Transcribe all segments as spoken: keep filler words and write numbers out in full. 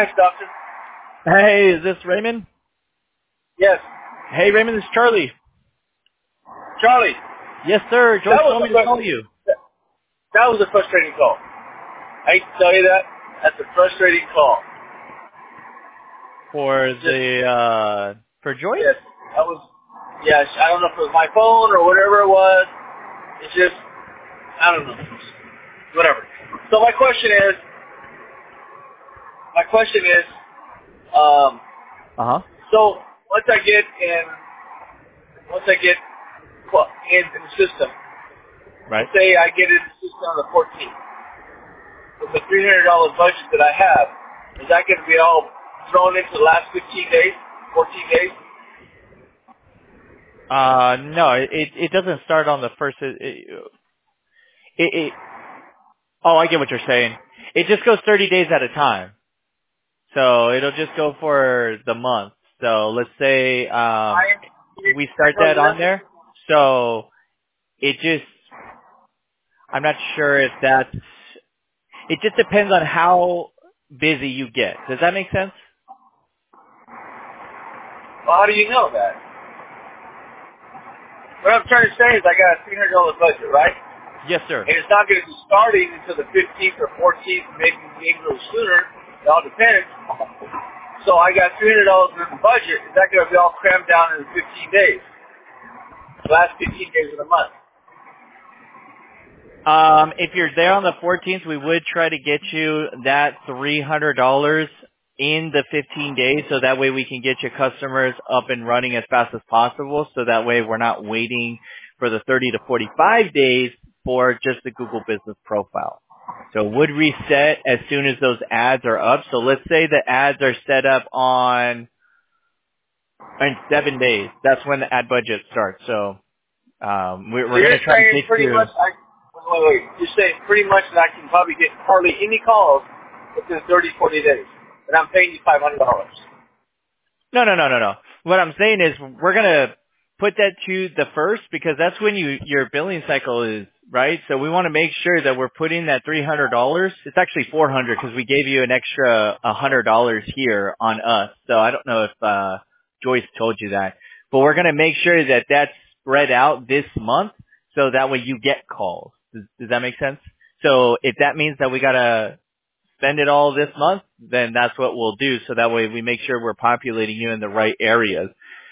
Thanks, doctor. Hey, is this Raymond? Yes. Hey, Raymond, this is Charlie. Charlie. Yes, sir. Joyce That was told a me to frus- call you. That was a frustrating call. I hate to tell you that. That's a frustrating call. For Just, the, uh, for Joyce? yes. That was, yes. I don't know if it was my phone or whatever it was. It's just, I don't know. Whatever. So my question is, my question is, um, Uh-huh. so once I get in, once I get well, in, in the system, Right. let's say I get in the system on the fourteenth, with the three hundred dollars budget that I have, is that going to be all thrown into the last fifteen days, fourteen days? Uh, no, it, it doesn't start on the first, it, it, it, oh, I get what you're saying. It just goes thirty days at a time. So it'll just go for the month. So let's say, um, I, we I start know that you on have there. So it just, I'm not sure if that's, it just depends on how busy you get. Does that make sense? well, how do you know that? What I'm trying to say is I got a three hundred dollars budget, right? Yes, sir. And it's not going to be starting until the fifteenth or fourteenth, maybe, maybe a little sooner. It all depends. So I got three hundred dollars in the budget. Is that going to be all crammed down in fifteen days? The last fifteen days of the month. Um, if you're there on the fourteenth, we would try to get you that three hundred dollars in the fifteen days, so that way we can get your customers up and running as fast as possible, so that way we're not waiting for the thirty to forty-five days for just the Google Business Profile. So it would reset as soon as those ads are up. So let's say the ads are set up on in seven days. That's when the ad budget starts. So um, we're, So we're going you're to try to saying get pretty you. much, I, wait, wait, wait. You're saying pretty much that I can probably get hardly any calls within thirty, forty days. And I'm paying you five hundred dollars. No, no, no, no, no. What I'm saying is we're gonna put that to the first because that's when you your billing cycle is, right? So we want to make sure that we're putting that three hundred dollars. It's actually four hundred because we gave you an extra one hundred dollars here on us. So I don't know if uh Joyce told you that, but we're gonna make sure that that's spread out this month so that way you get calls. Does, does that make sense? So if that means that we gotta spend it all this month, then that's what we'll do. So that way we make sure we're populating you in the right areas.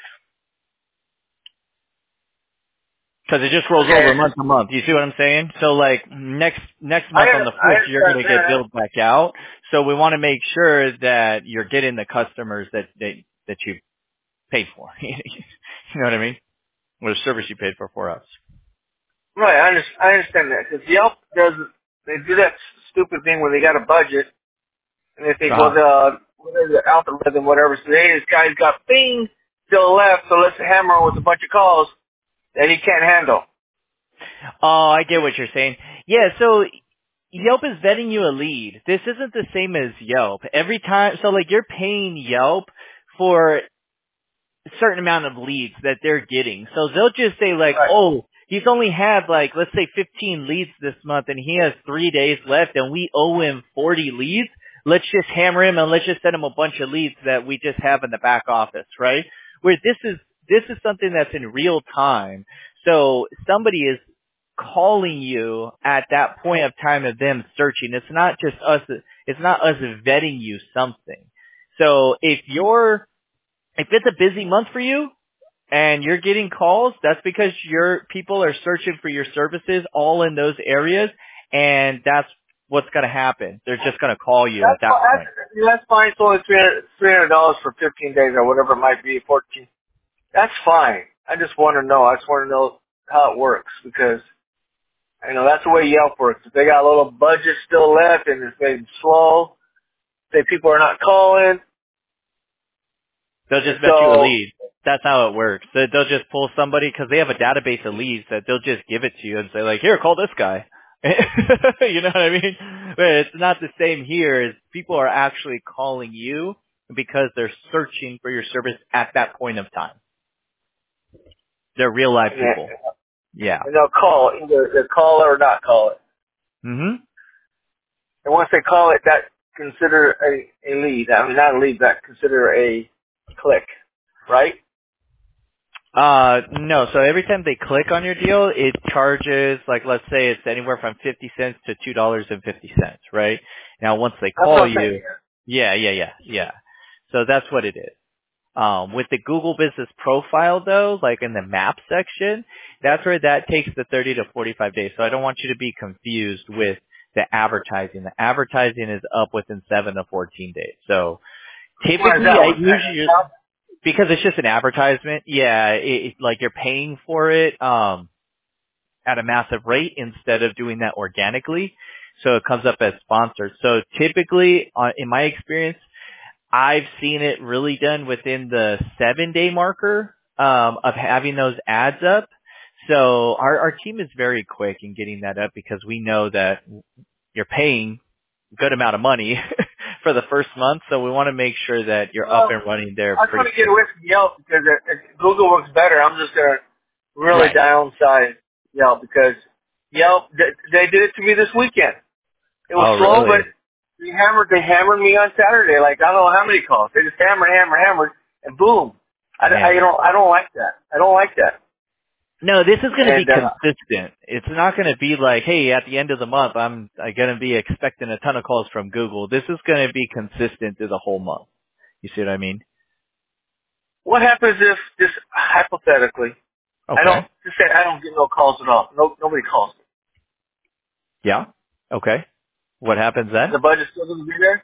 Because it just rolls Okay. over month to month. You see what I'm saying? So like next next I, month on the I first, you're going to understand get that. billed back out. So we want to make sure that you're getting the customers that that, that you paid for. You know what I mean? Or the service you paid for for us. Right, I, under, I understand that. Because Yelp does, they do that stupid thing where they got a budget, and they think, well, Uh-huh. the, whatever the algorithm, whatever, so hey, this guy's got bing, still left, so let's hammer him with a bunch of calls that he can't handle. Oh, I get what you're saying. Yeah, so Yelp is vetting you a lead. This isn't the same as Yelp. Every time, so like you're paying Yelp for a certain amount of leads that they're getting. So they'll just say like, Right. oh, he's only had like, let's say fifteen leads this month and he has three days left and we owe him forty leads. Let's just hammer him and let's just send him a bunch of leads that we just have in the back office, right? Where this is, this is something that's in real time. So somebody is calling you at that point of time of them searching. It's not just us, it's not us vetting you something. So if you're, if it's a busy month for you and you're getting calls, that's because your people are searching for your services all in those areas, and that's what's going to happen. They're just going to call you at That's, that fi- point. that's, that's fine, it's only three hundred dollars for fifteen days or whatever it might be, fourteen. That's fine. I just want to know. I just want to know how it works because, you know, that's the way Yelp works. If they got a little budget still left and it's maybe slow, say people are not calling, They'll and just bet you a so, lead. That's how it works. They- They'll just pull somebody because they have a database of leads that they'll just give it to you and say like, here, call this guy. You know what I mean? But it's not the same here. Is people are actually calling you because they're searching for your service at that point of time. They're real live and, people. Yeah. and they'll call, either they call it or not call it. Mhm. And once they call it, that consider a, a lead. I mean, not a lead, but consider a click, right? Uh, no. So every time they click on your deal, it charges, like, let's say it's anywhere from fifty cents to two dollars and fifty cents, right? Now, once they That's call what I'm saying. you, yeah, yeah, yeah, yeah. So that's what it is. Um, with the Google Business Profile, though, like in the map section, that's where that takes the thirty to forty-five days. So I don't want you to be confused with the advertising. The advertising is up within seven to fourteen days. So Why is typically, that I one? usually, because it's just an advertisement, yeah, it, it, like you're paying for it um, at a massive rate instead of doing that organically. So it comes up as sponsored. So typically, uh, in my experience, I've seen it really done within the seven day marker um, of having those ads up. So our, our team is very quick in getting that up because we know that you're paying a good amount of money for the first month. So we want to make sure that you're up Well, and running there I just want pretty to get quick. away from Yelp because it, it, Google works better. I'm just going to really Right. downsize Yelp because Yelp, they, they did it to me this weekend. It was Oh, slow, but really? they hammered, they hammered me on Saturday. Like, I don't know how many calls. They just hammered, hammered, hammered, and boom. I, I Man. don't, I don't like that. I don't like that. No, this is going to be And, uh, consistent. It's not going to be like, hey, at the end of the month, I'm, I'm going to be expecting a ton of calls from Google. This is going to be consistent through the whole month. You see what I mean? what happens if, just hypothetically, I don't, Okay. just say I don't get no calls at all. No, nobody calls me. Yeah. Okay. What happens Is then? the budget still going to be there?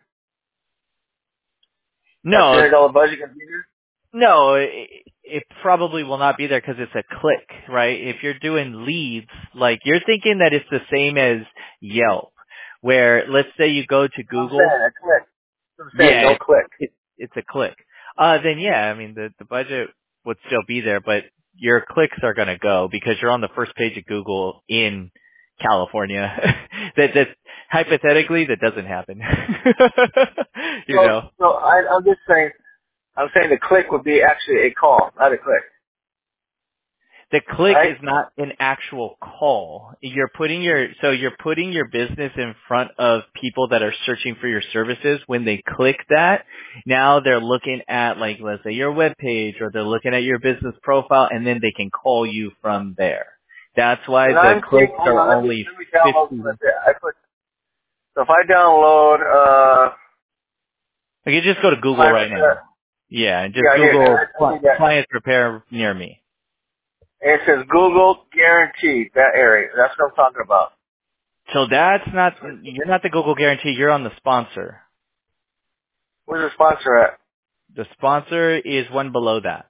That three No, hundred dollars budget going to be there? no, it, it probably will not be there because it's a click, right? If you're doing leads, like you're thinking that it's the same as Yelp, where let's say you go to I'm Google, saying, a click. I'm saying, yeah, no it, click. it, it's a click. Uh, then yeah, I mean the the budget would still be there, but your clicks are going to go because you're on the first page of Google in California. that that hypothetically that doesn't happen. you So, know. so I, I'm just saying, I'm saying the click would be actually a call, not a click. The click Right? is not an actual call. You're putting your, so you're putting your business in front of people that are searching for your services. When they click that, now they're looking at, like, let's say your web page, or they're looking at your business profile, and then they can call you from there. That's why And the I'm seeing, clicks hold are on, let me, only let me download fifty. this. I put, so if I download, uh, Like, you just go to Google Client right Repair. now. Yeah, and just Yeah, here, Google I, I cli- need that. client repair near me. And it says Google guaranteed, that area. That's what I'm talking about. So that's not, you're not the Google guarantee, you're on the sponsor. Where's the sponsor at? The sponsor is one below that.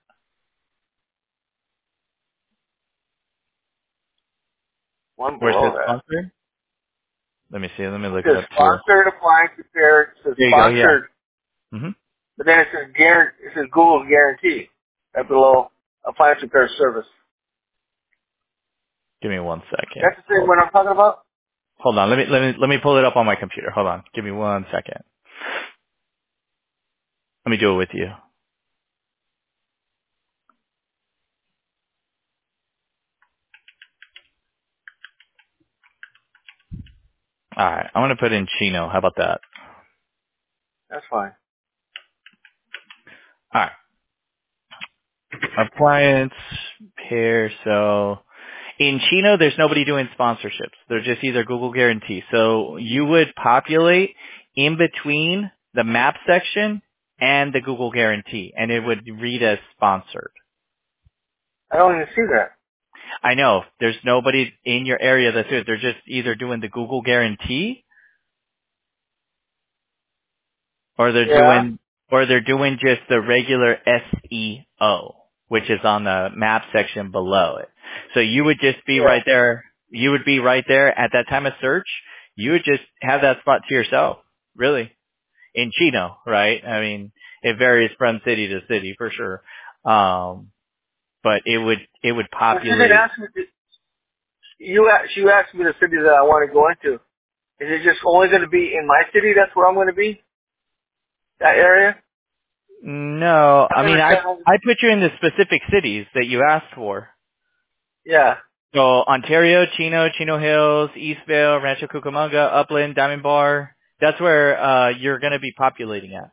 One Where it below says that. sponsor? Let me see. Let me It look it says up too. sponsored appliance repair. It says There you go. Yeah. sponsored, hmm but then it says guarantee, it says Google guarantee. Right below appliance repair service. Give me one second. That's the same Hold, one I'm talking about? hold on. Let me let me let me pull it up on my computer. Hold on. Give me one second. Let me do it with you. All right. I'm gonna put in Chino. How about that? That's fine. All right. Appliance pair. So in Chino, there's nobody doing sponsorships. They're just either Google guarantee. So you would populate in between the map section and the Google guarantee, and it would read as sponsored. I don't even see that. I know there's nobody in your area that's it. They're just either doing the Google guarantee, or they're Yeah. doing, or they're doing just the regular S E O, which is on the map section below it. So you would just be Yeah. right there. You would be right there at that time of search. You would just have that spot to yourself, really, in Chino, right? I mean, it varies from city to city for sure. Um, but it would, it would But you didn't populate. ask me, to, you, asked, you asked me the city that I want to go into. Is it just only going to be in my city? That's where I'm going to be? That area? No, I I don't mean, I, understand how, I put you in the specific cities that you asked for. yeah. So Ontario, Chino, Chino Hills, Eastvale, Rancho Cucamonga, Upland, Diamond Bar. That's where uh you're going to be populating at.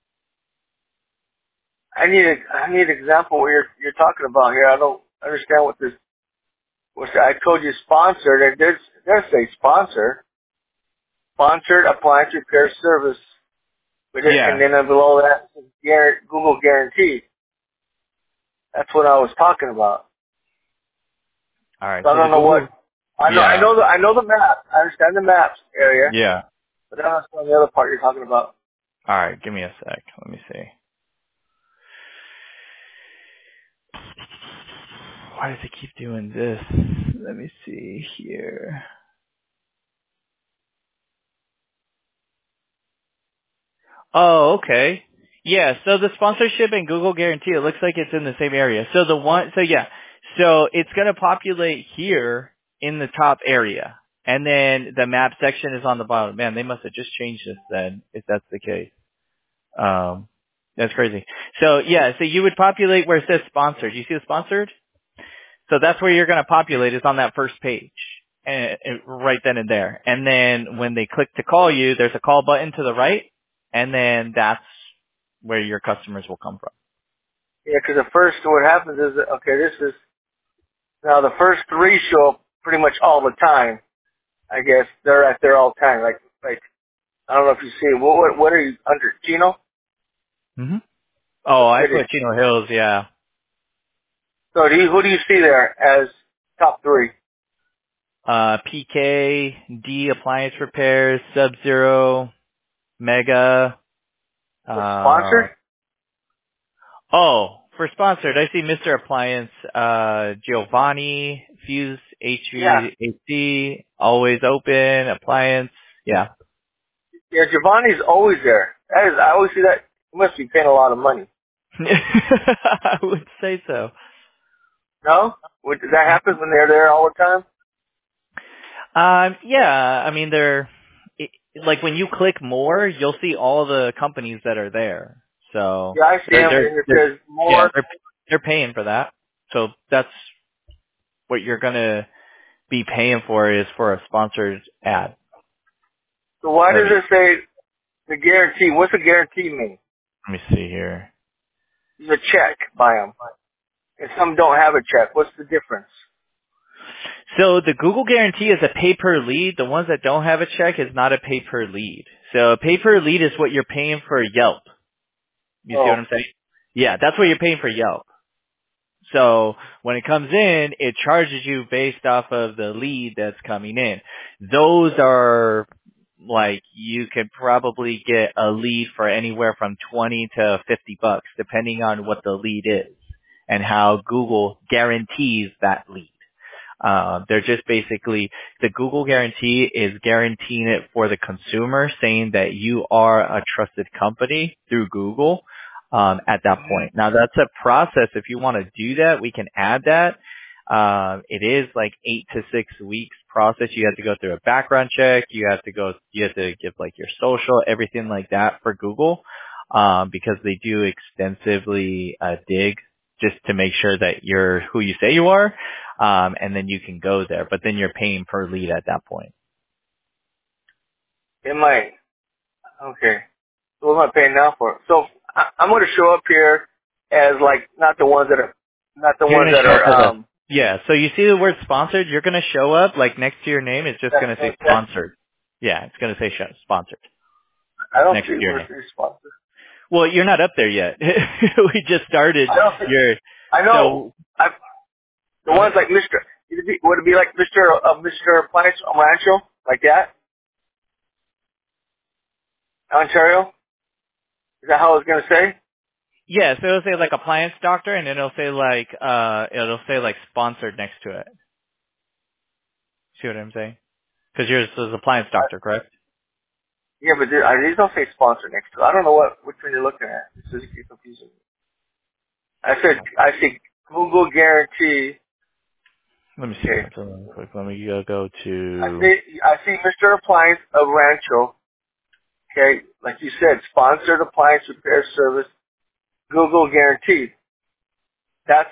I need a, I need an example what you're, you're talking about here. I don't understand what this, what I told you sponsored. It does, it does say sponsor. Sponsored appliance repair service. But it, Yeah. and then below that, guar- Google guarantee. That's what I was talking about. All right. So I So the don't know what, Google. I know, I Yeah. know the, I know the map. I understand the maps area, Yeah. but I don't understand the other part you're talking about. All right. Give me a sec. Let me see. Why does it keep doing this? Let me see here. Oh, okay. Yeah, so the sponsorship and Google guarantee, it looks like it's in the same area. So the one, so yeah, so it's going to populate here in the top area. And then the map section is on the bottom. Man, they must have just changed this then, if that's the case. Um, that's crazy. So yeah, so you would populate where it says sponsored. You see the sponsored? So that's where you're going to populate is on that first page. And, and right then and there. And then when they click to call you, there's a call button to the right. And then that's where your customers will come from. Yeah, because the first, what happens is, that, okay, this is, now the first three show up pretty much all the time. I guess they're right there all the time. Like, like, I don't know if you see, what, what, what are you under, Chino? hmm What Oh, I city? put Chino Hills, yeah. So do you, who do you see there as top three? Uh, P K, D Appliance Repairs, Sub-Zero, Mega. For sponsored? Uh, oh, for sponsored, I see Mister Appliance, uh, Giovanni, Fuse Yeah. H V A C, Always Open, Appliance. Yeah. Yeah, Giovanni's always there. That is, I always see that. He must be paying a lot of money. I would say so. No? Would, does that happen when they're there all the time? Um, yeah, I mean, they're it, like when you click more, you'll see all the companies that are there. So Yeah, I see they're him, they're, and it they're says yeah more. they're they're paying for that. So that's what you're gonna be paying for is for a sponsored ad. So why Let does me it say the guarantee? What's the guarantee mean? let me see here. It's a check by them. And some don't have a check. What's the difference? So the Google guarantee is a pay per lead. The ones that don't have a check is not a pay per lead. So a pay per lead is what you're paying for Yelp. You see what Oh, I'm saying? Yeah, that's what you're paying for Yelp. So when it comes in, it charges you based off of the lead that's coming in. Those are like you could probably get a lead for anywhere from twenty to fifty bucks depending on what the lead is and how Google guarantees that lead. Uh, they're just basically, the Google guarantee is guaranteeing it for the consumer, saying that you are a trusted company through Google um, at that point. Now that's a process. If you want to do that, we can add that. Um, it is like eight to six weeks process. You have to go through a background check. You have to go, you have to give like your social, everything like that for Google, um, because they do extensively uh, dig just to make sure that you're who you say you are. Um, and then you can go there, but then you're paying per lead at that point. it might. Okay. So what am I paying now for? So I, I'm going to show up here as like not the ones that are, not the You're ones going to that show up are. as a, Um. yeah, so you see the word sponsored, you're going to show up, like next to your name, it's just That's going to no say check. sponsored. Yeah, it's going to say sh- sponsored I don't next see to your where name. it says sponsor. Well, you're not up there yet. We just started I don't. See, your, I know. so, I the go ones ahead. like Mister Would it be, would it be like Mister Uh, Mister Appliance Rancho like that? Ontario? Is that how I was going to say? Yeah, so it'll say like appliance doctor and then it'll say like, uh, it'll say like sponsored next to it. See what I'm saying? Because yours says appliance Uh, doctor, correct? yeah, but there, uh, these don't say sponsor next to it. I don't know what which one you're looking at. This is confusing. I said I see Google guarantee. Let me see Okay. something real quick. Let me uh, go I to. see I see Mister Appliance of Rancho. Okay, like you said, sponsored appliance repair service. Google guarantee. That's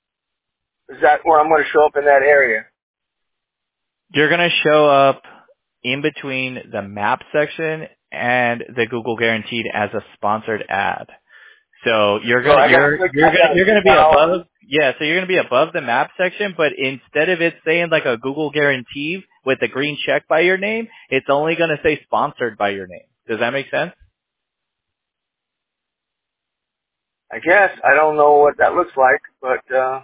is that where I'm going to show up in that area? You're gonna show up. in between the map section and the Google Guaranteed as a sponsored ad. So you're So gonna I gotta you're click. you're I gonna gotta you're click gonna be now. above yeah, so you're gonna be above the map section, but instead of it saying like a Google Guarantee with a green check by your name, it's only gonna say sponsored by your name. Does that make sense? I guess I don't know what that looks like, but uh,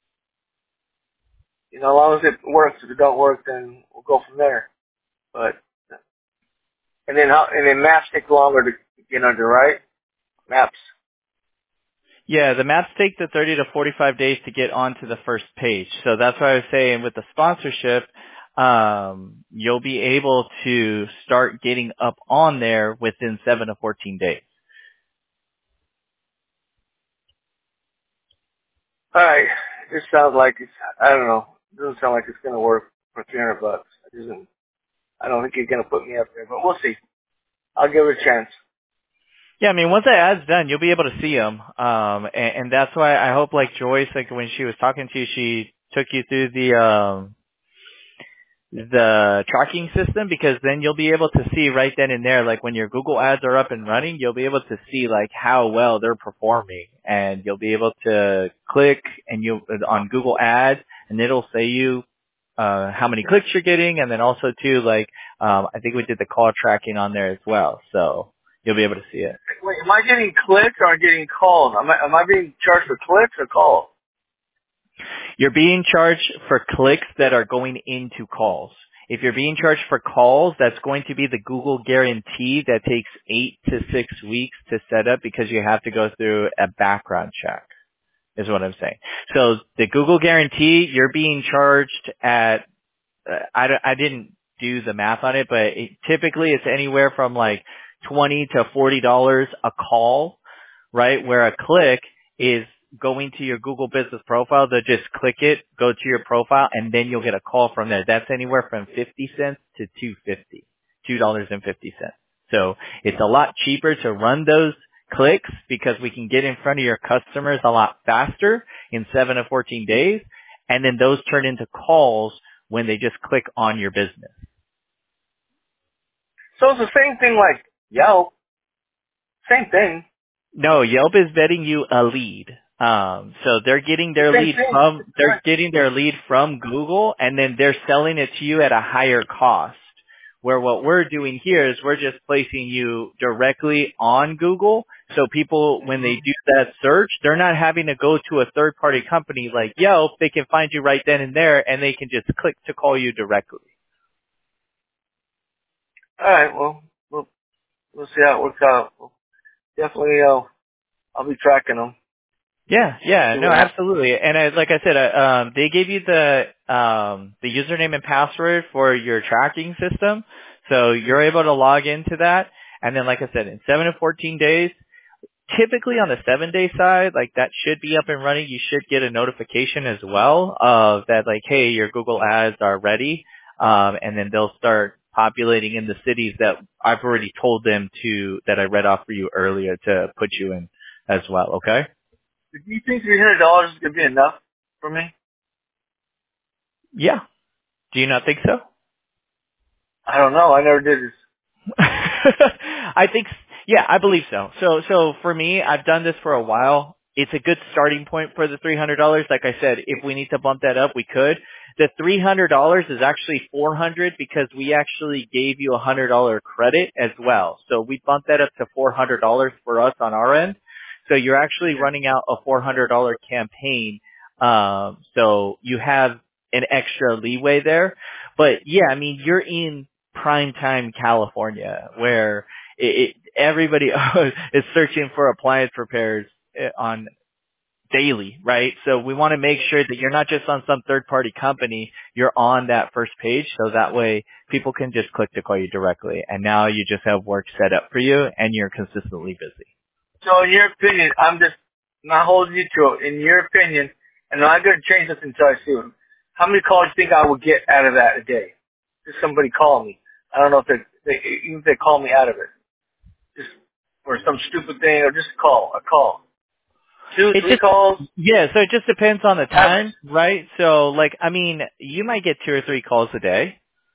you know, as long as it works. If it don't work, then we'll go from there. But and then how? And then maps take longer to get under, right? Maps. Yeah, the maps take the thirty to forty-five days to get onto the first page. So that's why I was saying with the sponsorship, um, you'll be able to start getting up on there within seven to fourteen days. All right. This sounds like it's. I don't know. It doesn't sound like it's gonna work for three hundred bucks. It doesn't. I don't think you're gonna put me up there, but we'll see. I'll give it a chance. Yeah, I mean, once that ad's done, you'll be able to see them. Um, and, and that's why I hope like Joyce, like when she was talking to you, she took you through the, um, the tracking system, because then you'll be able to see right then and there, like when your Google ads are up and running, you'll be able to see like how well they're performing, and you'll be able to click and you on Google ads, and it'll say you uh how many clicks you're getting, and then also too like um I think we did the call tracking on there as well, so you'll be able to see it. Wait, am I getting clicks or am I getting calls? Am I am I being charged for clicks or calls? You're being charged for clicks that are going into calls. If you're being charged for calls, that's going to be the Google Guarantee that takes eight to six weeks to set up, because you have to go through a background check, is what I'm saying. So the Google Guarantee, you're being charged at, uh, I, don't- I didn't do the math on it, but it, typically it's anywhere from like twenty to forty dollars a call, right? Where a click is going to your Google business profile. They'll just click it, go to your profile, and then you'll get a call from there. That's anywhere from fifty cents to two fifty, two dollars and fifty cents. So it's a lot cheaper to run those clicks because we can get in front of your customers a lot faster in seven to fourteen days. And then those turn into calls when they just click on your business. So it's the same thing like Yelp. Same thing. No, Yelp is vetting you a lead. Um, so they're getting their Same lead thing. from, they're getting their lead from Google, and then they're selling it to you at a higher cost. Where what we're doing here is we're just placing you directly on Google. So people, when they do that search, they're not having to go to a third party company like Yelp. They can find you right then and there, and they can just click to call you directly. All right. Well, we'll we'll see how it works out. We'll definitely, uh, I'll be tracking them. Yeah, yeah, See no, what happens. absolutely. And I, like I said, I, um, they gave you the um, the username and password for your tracking system, so you're able to log into that. And then, like I said, in seven to fourteen days, typically on the seven day side, like that should be up and running. You should get a notification as well of that, like, hey, your Google ads are ready, um, and then they'll start populating in the cities that I've already told them to, that I read off for you earlier, to put you in as well. Okay. Do you think three hundred dollars is gonna be enough for me? Yeah. Do you not think so? I don't know. I never did this. I think, yeah, I believe so. So, so for me, I've done this for a while. It's a good starting point for the three hundred dollars. Like I said, if we need to bump that up, we could. The three hundred dollars is actually four hundred dollars because we actually gave you a one hundred dollars credit as well. So we bumped that up to four hundred dollars for us on our end. So you're actually running out a four hundred dollars campaign. Um, so you have an extra leeway there. But yeah, I mean, you're in prime time California, where it, it, everybody is searching for appliance repairs on daily, right? So we want to make sure that you're not just on some third party company, you're on that first page, so that way people can just click to call you directly. And now you just have work set up for you, and you're consistently busy. So in your opinion, I'm just not holding you to it. In your opinion, and I'm not gonna change this until I see them. How many calls do you think I would get out of that a day? Just somebody call me. I don't know if they, they even if they call me out of it, just for some stupid thing, or just a call, a call, two, It three just, calls. yeah, so it just depends on the Average. time, right? So like, I mean, you might get two or three calls a day.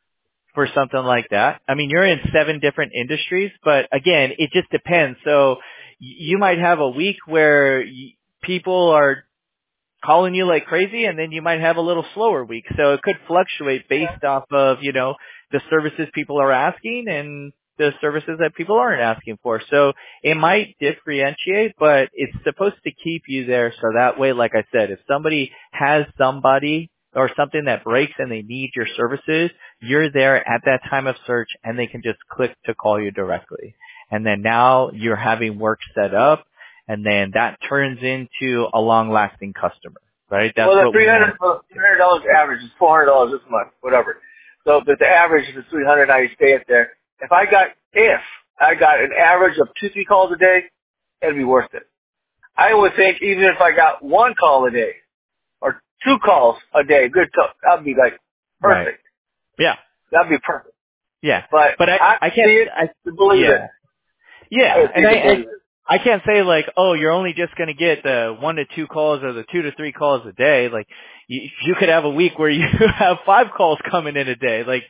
for something like that. I mean, you're in seven different industries, but again, it just depends. So y- you might have a week where y- people are calling you like crazy, and then you might have a little slower week. So it could fluctuate based off of, you know, the services people are asking and the services that people aren't asking for. So it might differentiate, but it's supposed to keep you there. So that way, like I said, if somebody has somebody or something that breaks and they need your services, you're there at that time of search and they can just click to call you directly. And then now you're having work set up, and then that turns into a long-lasting customer, right? That's Well, the what we three hundred want. three hundred dollars average is four hundred dollars this month, whatever. So, but the average is three hundred. Now you stay at there. If I got if I got an average of two three calls a day, it'd be worth it. I would think even if I got one call a day or two calls a day, good talk, that'd be like Right. perfect. Yeah. That'd be perfect. Yeah. But But I, I I see can't, it I, to believe it. yeah. Yeah. I see And it I, to I believe it. I can't say like, oh, you're only just going to get the one to two calls or the two to three calls a day. Like, you, you could have a week where you have five calls coming in a day. Like,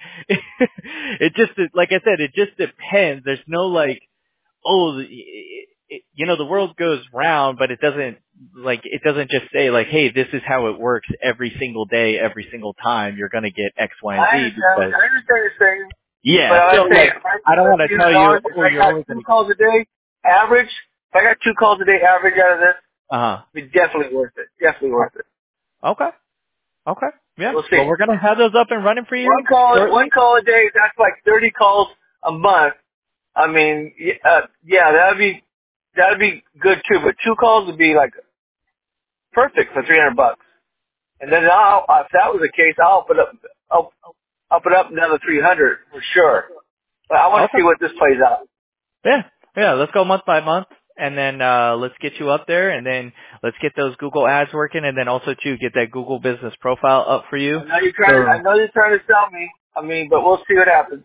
it just, like I said, it just depends. There's no like, oh, it, it, you know, the world goes round, but it doesn't, like, it doesn't just say like, hey, this is how it works every single day, every single time. You're going to get X, Y, and I Z understand. because, I understand what you're saying. But yeah. I So was saying, like, if I I don't put want to three tell hundred you, dollars, if oh, I you're got only going two to, calls a day, average, if I got two calls a day average out of this, uh huh. it'd be definitely worth it. Definitely worth it. Okay. Okay. Yeah. We'll Well, see. we're gonna have those up and running for One you call, one shortly. call a day, that's like thirty calls a month. I mean, y- uh, yeah, that'd be, that'd be good too, but two calls would be like perfect for three hundred bucks. And then I'll, if that was the case, I'll put up, I'll, I'll put up another three hundred for sure. But I want to Okay. see what this plays out. Yeah. Yeah. Let's go month by month, and then uh let's get you up there, and then let's get those Google ads working, and then also to get that Google business profile up for you. I know you're trying. I So know you're trying to sell me. I mean, but we'll see what happens.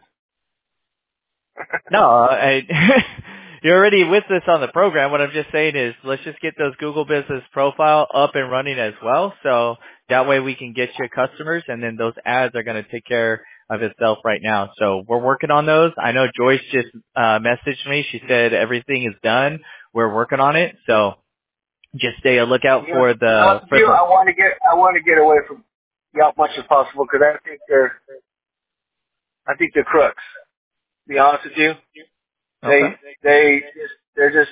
no, I, you're already with us on the program. What I'm just saying is, let's just get those Google business profile up and running as well. So that way we can get you customers, and then those ads are going to take care of itself right now. So we're working on those. I know Joyce just uh, messaged me. She said everything is done. We're working on it. So just stay a lookout You know, for to be the honest with for you, the. I want to get. I want to get away from Yelp much as possible because I think they're. I think they're crooks. To be honest with you, they Okay. they just they're just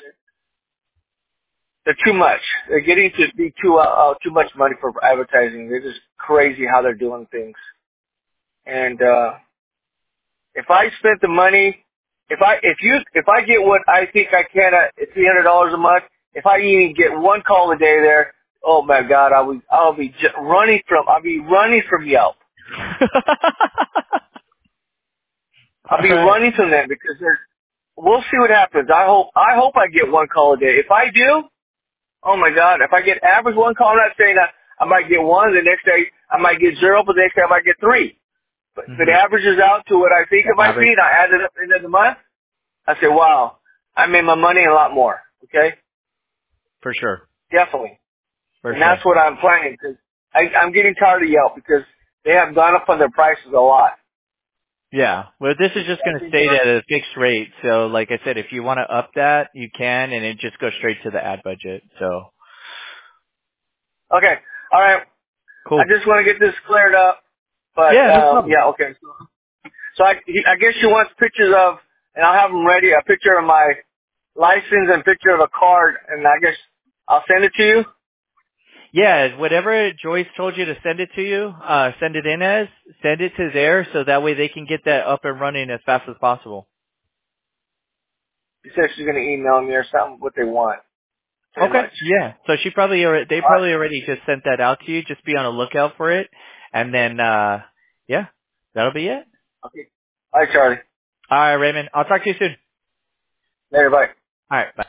they're too much. They're getting to be too uh, uh, too much money for advertising. They're just crazy how they're doing things. And uh if I spent the money, if I if you if I get what I think I can at three hundred dollars a month, if I even get one call a day there, oh my God, I'll be I'll be just running from I'll be running from Yelp. I'll All be right. running from them because they're. We'll see what happens. I hope I hope I get one call a day. If I do, oh my God, if I get average one call, I'm not saying that I might get one. The next day I might get zero, but the next day I might get three. But if it Mhm. averages out to what I think it The might be, average, and I add it up at the end of the month, I say, wow, I made my money and a lot more. Okay? for sure. Definitely. For And sure. that's what I'm planning because I'm getting tired of Yelp because they have gone up on their prices a lot. Yeah. Well, this is just I going to think stay they're, at a fixed rate. So, like I said, if you want to up that, you can, and it just goes straight to the ad budget. So, okay. All right. I cool. just want to get this cleared up. But, Yeah, no um, problem. yeah, okay. So, so I, he, I guess she wants pictures of, and I'll have them ready, a picture of my license and picture of a card, and I guess I'll send it to you. Yeah, whatever Joyce told you to send it to you, uh, send it in as, send it to there, so that way they can get that up and running as fast as possible. She said she's going to email me or something what they want, pretty Okay. much. Yeah. So she probably already, they All right. probably already just sent that out to you. Just be on the lookout for it, and then, uh, yeah, that'll be it. Okay. All right, Charlie. All right, Raymond. I'll talk to you soon. Later, bye. All right. Bye.